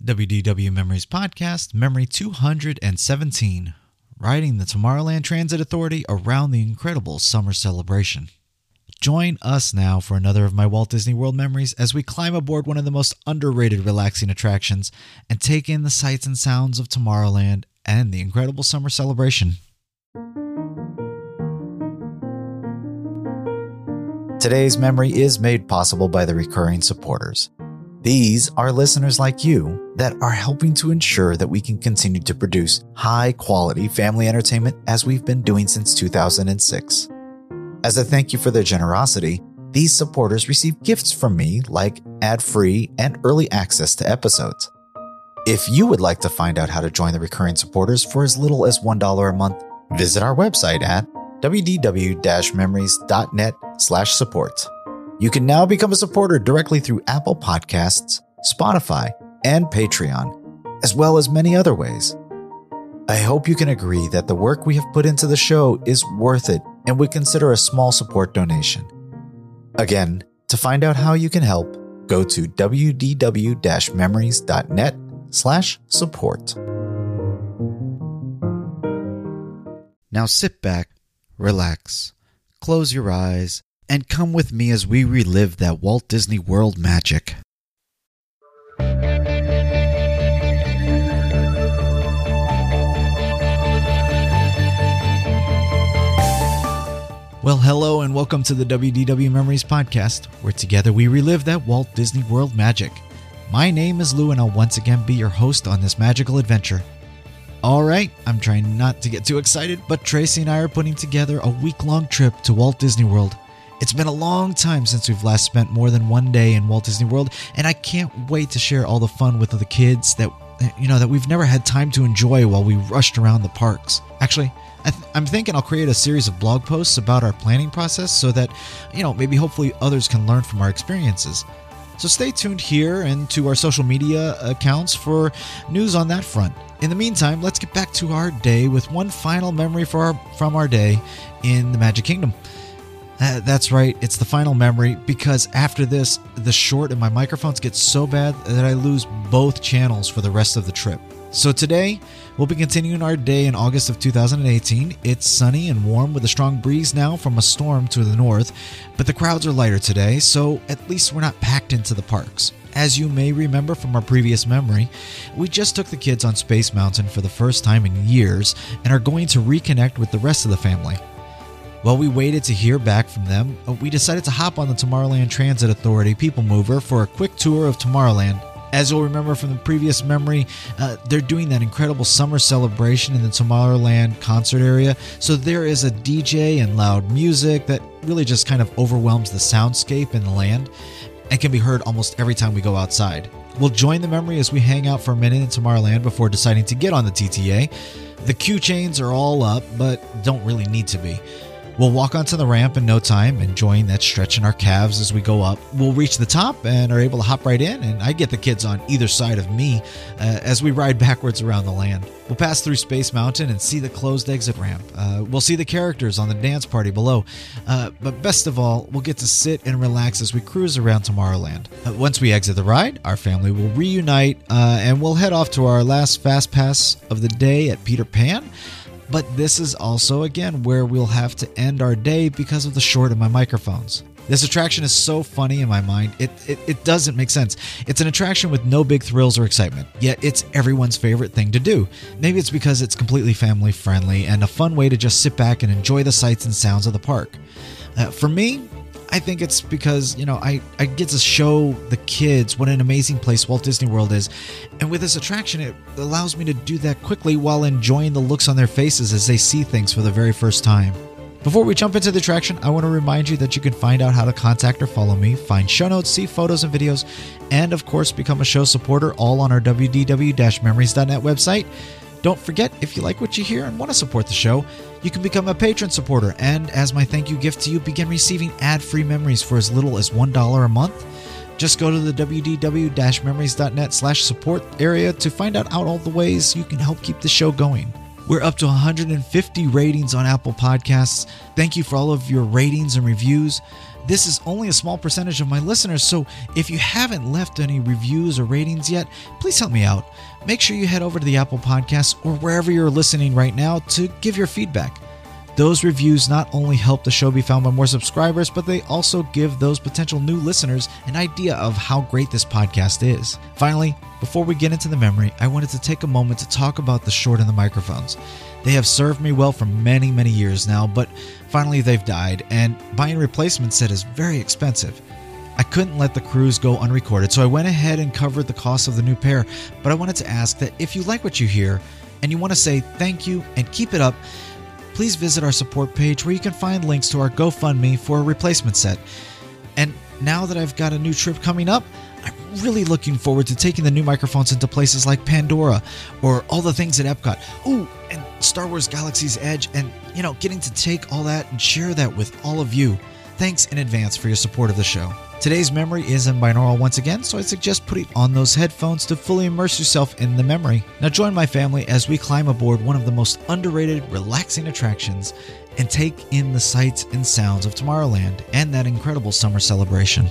WDW Memories Podcast, Memory 217, riding the Tomorrowland Transit Authority around the incredible summer celebration. Join us now for another of my Walt Disney World memories as we climb aboard one of the most underrated relaxing attractions and take in the sights and sounds of Tomorrowland and the incredible summer celebration. Today's memory is made possible by the recurring supporters. These are listeners like you that are helping to ensure that we can continue to produce high-quality family entertainment as we've been doing since 2006. As a thank you for their generosity, these supporters receive gifts from me like ad-free and early access to episodes. If you would like to find out how to join the recurring supporters for as little as $1 a month, visit our website at wdw-memories.net/support. You can now become a supporter directly through Apple Podcasts, Spotify, and Patreon, as well as many other ways. I hope you can agree that the work we have put into the show is worth it and would consider a small support donation. Again, to find out how you can help, go to wdw-memories.net/support. Now sit back, relax, close your eyes, and come with me as we relive that Walt Disney World magic. Well, hello and welcome to the WDW Memories Podcast, where together we relive that Walt Disney World magic. My name is Lou and I'll once again be your host on this magical adventure. Alright, I'm trying not to get too excited, but Tracy and I are putting together a week-long trip to Walt Disney World. It's been a long time since we've last spent more than one day in Walt Disney World, and I can't wait to share all the fun with the kids that we've never had time to enjoy while we rushed around the parks. Actually, I'm thinking I'll create a series of blog posts about our planning process so that, maybe hopefully others can learn from our experiences. So stay tuned here and to our social media accounts for news on that front. In the meantime, let's get back to our day with one final memory from our day in the Magic Kingdom. That's right, it's the final memory because after this, the short in my microphones gets so bad that I lose both channels for the rest of the trip. So today, we'll be continuing our day in August of 2018. It's sunny and warm with a strong breeze now from a storm to the north, but the crowds are lighter today, so at least we're not packed into the parks. As you may remember from our previous memory, we just took the kids on Space Mountain for the first time in years and are going to reconnect with the rest of the family. While we waited to hear back from them, we decided to hop on the Tomorrowland Transit Authority People Mover for a quick tour of Tomorrowland. As you'll remember from the previous memory, they're doing that incredible summer celebration in the Tomorrowland concert area, so there is a DJ and loud music that really just kind of overwhelms the soundscape in the land and can be heard almost every time we go outside. We'll join the memory as we hang out for a minute in Tomorrowland before deciding to get on the TTA. The queue chains are all up, but don't really need to be. We'll walk onto the ramp in no time, enjoying that stretch in our calves as we go up. We'll reach the top and are able to hop right in, and I get the kids on either side of me as we ride backwards around the land. We'll pass through Space Mountain and see the closed exit ramp. We'll see the characters on the dance party below. But best of all, we'll get to sit and relax as we cruise around Tomorrowland. Once we exit the ride, our family will reunite and we'll head off to our last Fast Pass of the day at Peter Pan. But this is also, again, where we'll have to end our day because of the short of my microphones. This attraction is so funny in my mind, it doesn't make sense. It's an attraction with no big thrills or excitement, yet it's everyone's favorite thing to do. Maybe it's because it's completely family friendly and a fun way to just sit back and enjoy the sights and sounds of the park. For me, I think it's because, I get to show the kids what an amazing place Walt Disney World is. And with this attraction, it allows me to do that quickly while enjoying the looks on their faces as they see things for the very first time. Before we jump into the attraction, I want to remind you that you can find out how to contact or follow me, find show notes, see photos and videos, and of course, become a show supporter all on our wdw-memories.net website. Don't forget, if you like what you hear and want to support the show, you can become a patron supporter, and as my thank you gift to you, begin receiving ad-free memories for as little as $1 a month. Just go to the wdw-memories.net/support area to find out all the ways you can help keep the show going. We're up to 150 ratings on Apple Podcasts. Thank you for all of your ratings and reviews. This is only a small percentage of my listeners, so if you haven't left any reviews or ratings yet, please help me out. Make sure you head over to the Apple Podcasts or wherever you're listening right now to give your feedback. Those reviews not only help the show be found by more subscribers, but they also give those potential new listeners an idea of how great this podcast is. Finally, before we get into the memory, I wanted to take a moment to talk about the short and the microphones. They have served me well for many, many years now, but finally they've died, and buying a replacement set is very expensive. I couldn't let the cruise go unrecorded, so I went ahead and covered the cost of the new pair, but I wanted to ask that if you like what you hear and you want to say thank you and keep it up, please visit our support page where you can find links to our GoFundMe for a replacement set. And now that I've got a new trip coming up, I'm really looking forward to taking the new microphones into places like Pandora or all the things at Epcot. Ooh, and Star Wars Galaxy's Edge, and, getting to take all that and share that with all of you. Thanks in advance for your support of the show. Today's memory is in binaural once again, so I suggest putting on those headphones to fully immerse yourself in the memory. Now join my family as we climb aboard one of the most underrated, relaxing attractions and take in the sights and sounds of Tomorrowland and that incredible summer celebration.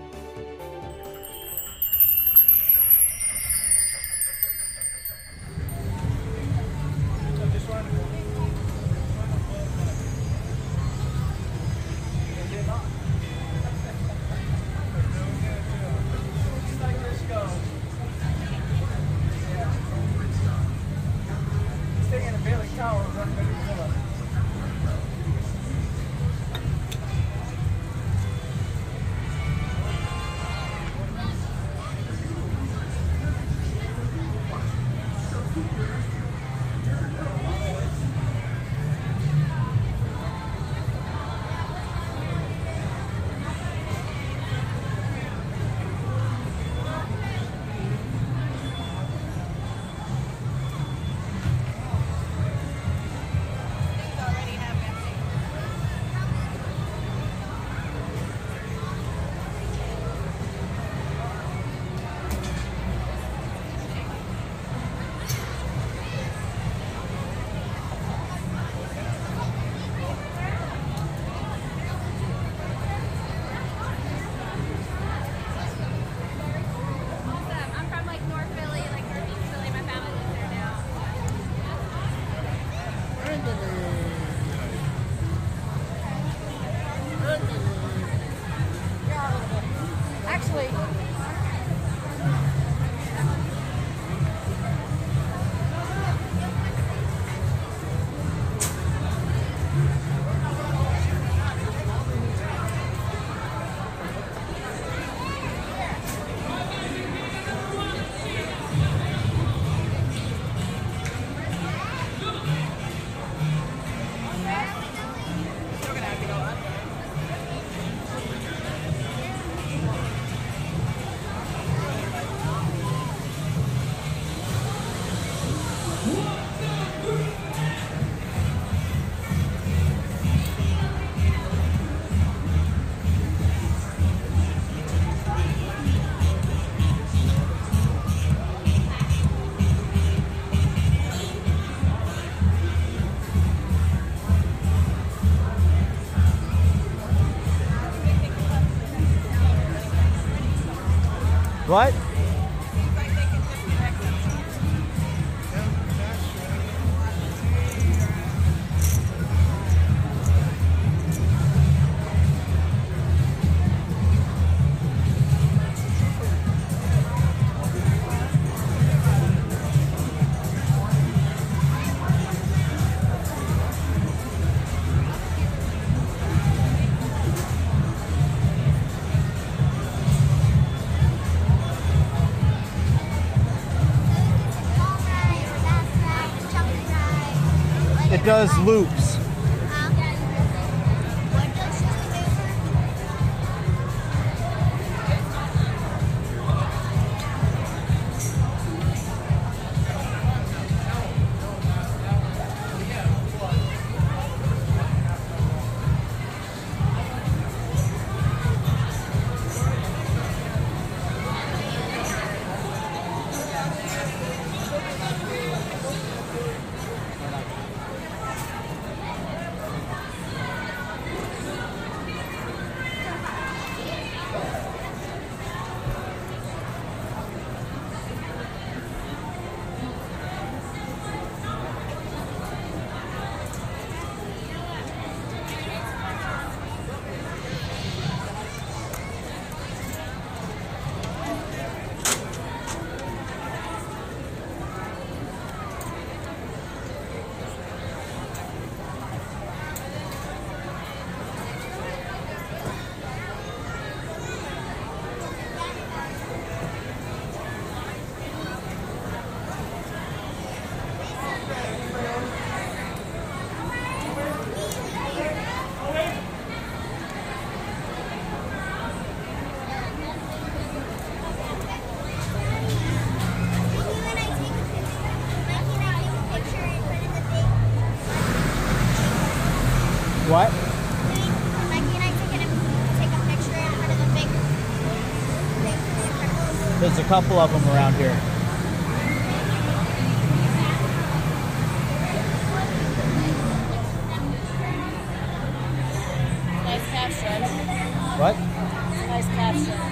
What? It does loops. couple of them around here. Nice calf shred. What? Nice calf shred.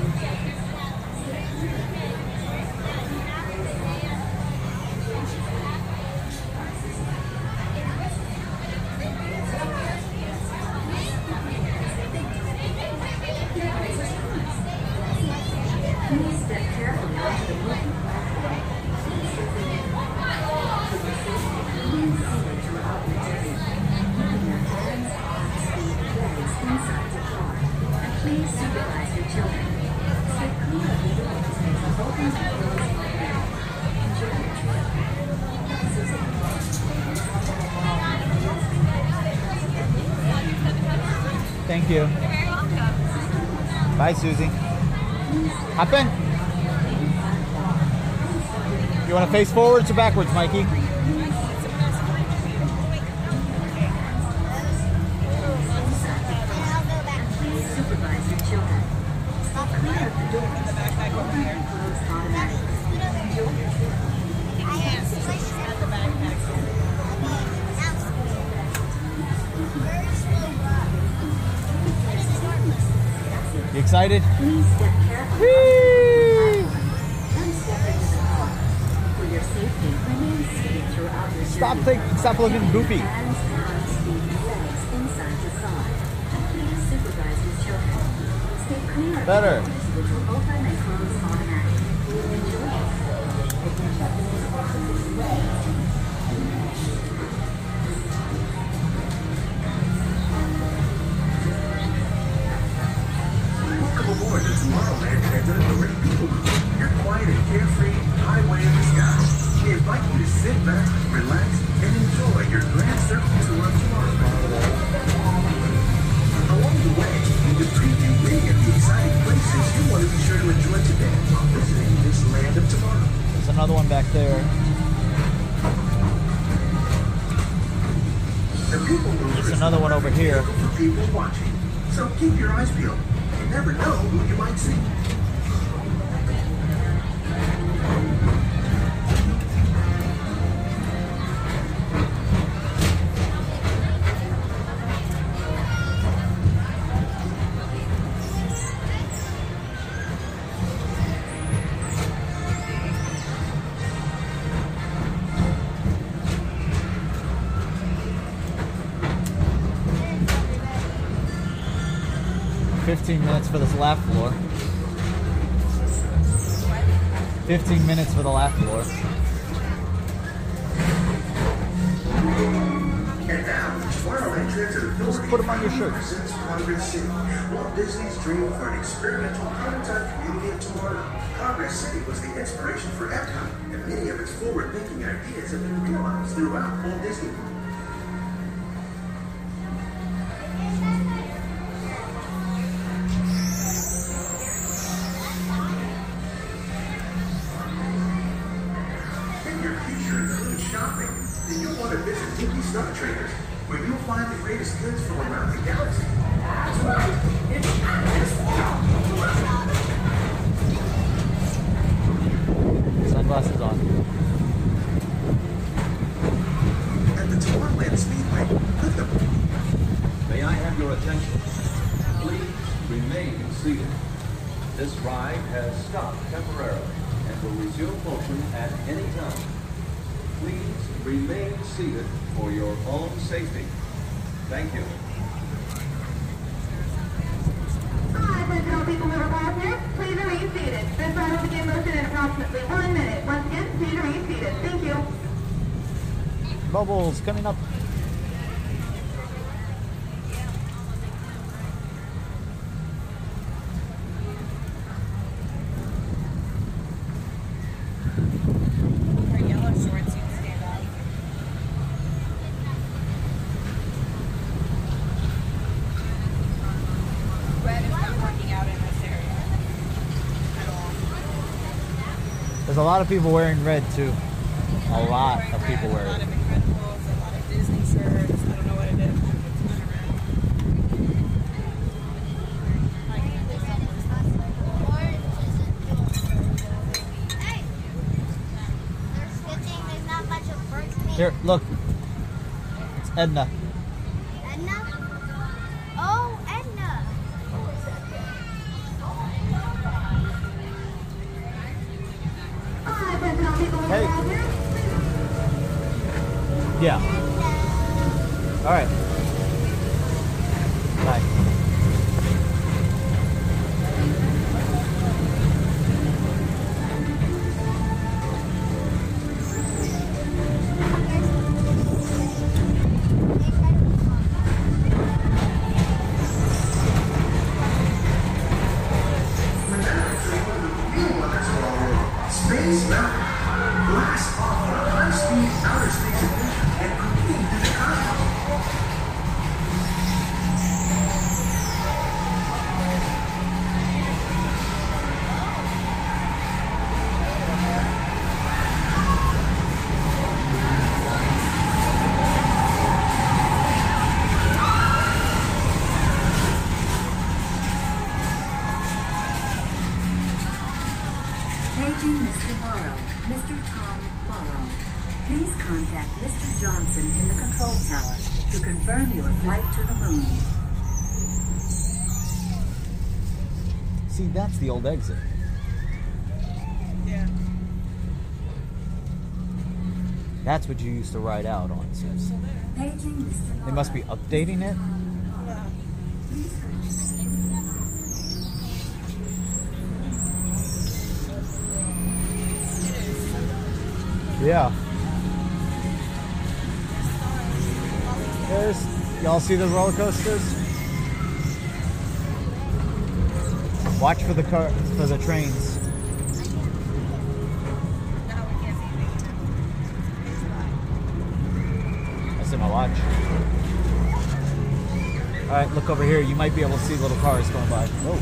Thank you. Bye, Susie. Hop in. You want to face forwards or backwards, Mikey? Supervise your children. Clear the door. The backpack over here. Close automatically. Enjoy your trip. Yes, at the backpack. You excited? Please step carefully onto the platform and step into the car. For your safety, remain seated throughout your journey. Stop looking goofy. Hands, arms, feet, and legs inside your car. And please supervise your children. Stay clear of Better. the doors, which will open and close automatically. Enjoy. Welcome aboard the Tomorrowland Transit Authority People Mover, your quiet and carefree highway in the sky. We invite you to sit back, relax, and enjoy your grand circle tour of Tomorrowland. Along the way, we will preview many of the exciting places you want to be sure to enjoy today while visiting this land of tomorrow. There's another one back there. The People Mover There's is another one over here. for people watching, so keep your eyes peeled. You never know who you might see. 15 minutes for this last floor. 15 minutes for the last floor. And now, Tomorrowland Transit Authority Put 'em on your shirt. presents Progress City, Walt Disney's dream for an experimental prototype community of tomorrow. Progress City was the inspiration for Epcot, and many of its forward-thinking ideas have been realized throughout Walt Disney World. If your future includes shopping, then you'll want to visit Tiki Star Traders, where you'll find the greatest goods from around the galaxy. Sunglasses on. At the Tomorrowland Speedway, put them. May I have your attention? Please remain seated. This ride has stopped temporarily and will resume motion at any time. Please remain seated for your own safety. Thank you. Hi, Sentinel People Mover passengers. Please remain seated. This ride will begin motion in approximately 1 minute. Once again, please remain seated. Thank you. Bubbles coming up. Her yellow shorts, you can stand up. Red is not working out in this area at all. There's a lot of people wearing red too. A lot Wearing of people red, wearing a lot it. of Incredibles, a lot of Disney shirts. I don't know what it is. It's kind of red. Here, look. It's Edna. Edna? Oh, Edna. Hey. Yeah. All right. Bye. Space Mountain. Blast off on a high-speed outer space adventure and complete the cosmos. Paging Mr. Morrow, Mr. Tom Morrow. Please contact Mr. Johnson in the control tower to confirm your flight to the moon. See, that's the old exit. Yeah. That's what you used to ride out on. So Paging Mr. Morrow. they must be updating it. Yeah. There's, y'all see the roller coasters? Watch for the trains. No, we can't see anything. I see my watch. All right, look over here. You might be able to see little cars going by. Oh.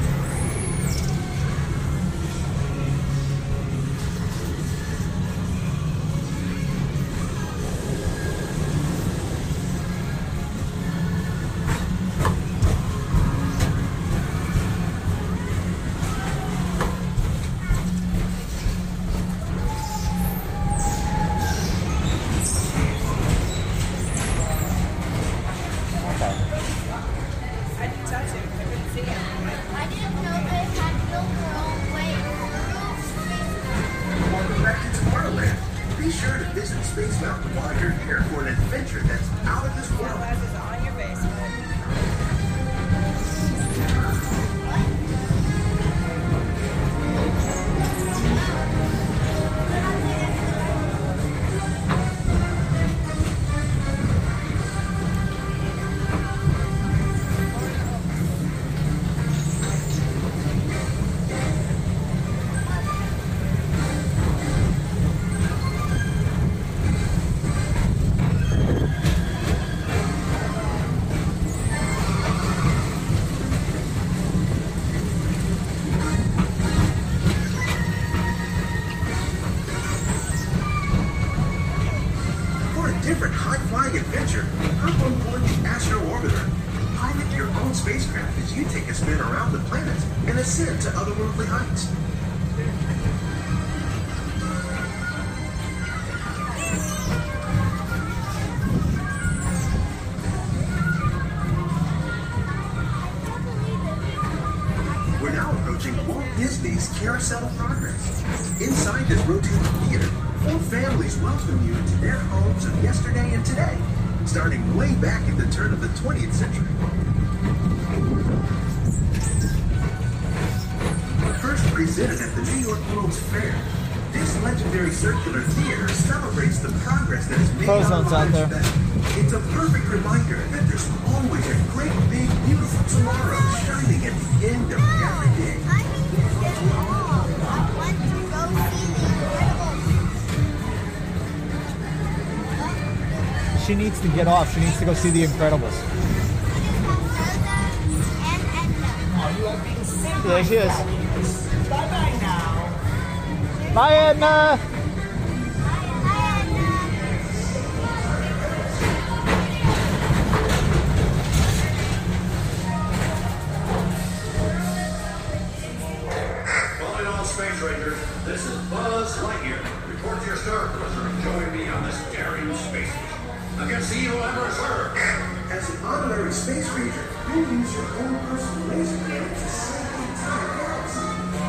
I didn't touch it. I couldn't see it. I didn't know they had built their own way through Welcome back to Tomorrowland. Be sure to visit Space Mountain while you're here for an adventure that's out of this world. Sunglasses on your basement. For a different high-flying adventure, hop on board the Astro Orbiter. Pilot your own spacecraft as you take a spin around the planet and ascend to otherworldly heights. We're now approaching Walt Disney's Carousel of Progress. Inside this rotating theater, 4 families welcome you into their homes of yesterday and today, starting way back at the turn of the 20th century. First presented at the New York World's Fair, this legendary circular theater celebrates the progress that has made our Frozen's out lives there. better. It's a perfect reminder that there's always a great, big, beautiful tomorrow shining at the end of every day. I think it's getting long. I want to go see the Incredibles. She needs to get off. She needs to go see the Incredibles. And Edna. There she is. Bye-bye now. Bye, Edna. Calling all space rangers, this is Buzz Lightyear. Report to your star cruiser and join me on this daring against the evil Emperor Zurg. As an honorary space ranger, you'll use your own personal laser cannon to save the entire galaxy.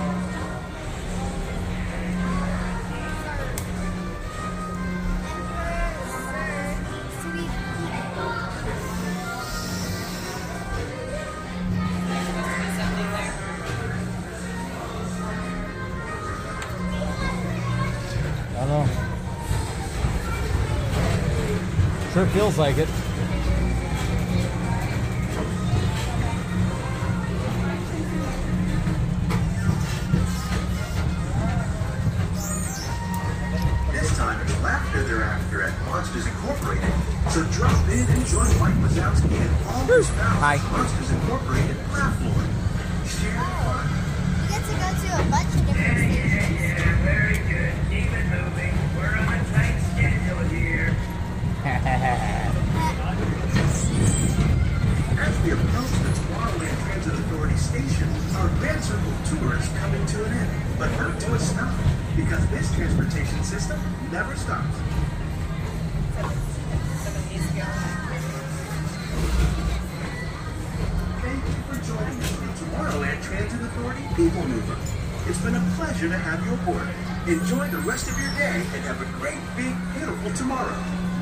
I don't know. Sure feels like it. This time it's laughter they're after at Monsters Incorporated. So drop in and join Mike Wazowski and all his Hi. pals at Monsters Incorporated Laugh Floor. Share the fun. You get to go to a bunch of different stations. Very good. Keep it moving. We're on a tight schedule here. As we approach the Tomorrowland Transit Authority station, our Grand Circle tour is coming to an end, but not to a stop, because this transportation system never stops. 7 days ago. Thank you for joining us for the Tomorrowland Transit Authority People Mover. It's been a pleasure to have you aboard. Enjoy the rest of your day and have a great, big, beautiful tomorrow.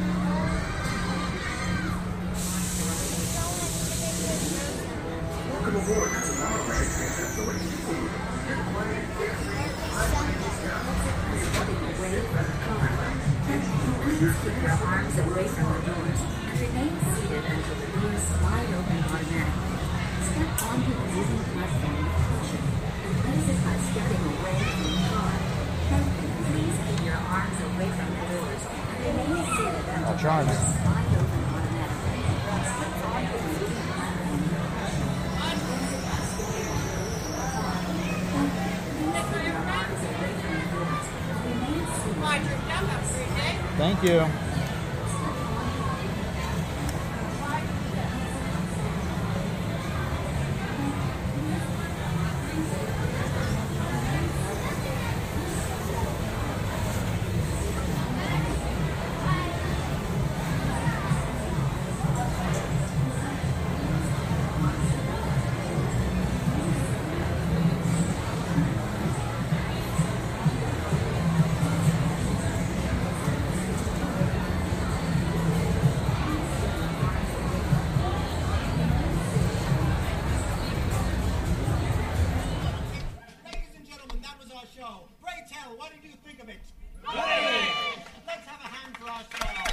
Welcome aboard the Tomorrowland Transit Authority People Mover. You're quiet, carefree, Please keep your arms away from the doors and remain seated until the doors slide open automatically. Step onto the moving platform with caution and place it by stepping away from the car. Thank you. Please keep your arms away from the doors and remain seated until the charms. doors slide open automatically. Step onto the moving platform with caution and place it by stepping away from the car. Thank you. Please keep your arms away from the doors and remain seated. Thank you. Ladies and gentlemen, that was our show. Pray tell, what did you think of it? Great! Let's have a hand for our show.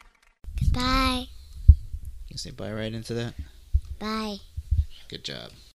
Bye. You say bye right into that? Bye. Good job.